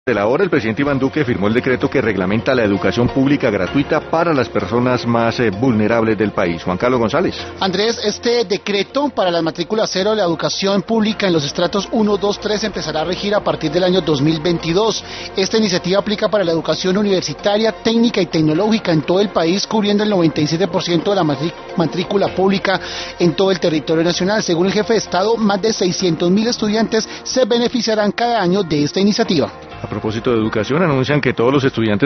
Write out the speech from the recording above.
De la hora, el presidente Iván Duque firmó el decreto que reglamenta la educación pública gratuita para las personas más vulnerables del país. Juan Carlos González. Andrés, este decreto para la matrícula cero de la educación pública en los estratos 1, 2, 3 empezará a regir a partir del año 2022. Esta iniciativa aplica para la educación universitaria, técnica y tecnológica en todo el país, cubriendo el 97% de la matrícula pública en todo el territorio nacional. Según el jefe de Estado, más de 600.000 estudiantes se beneficiarán cada año de esta iniciativa. A propósito de educación, anuncian que todos los estudiantes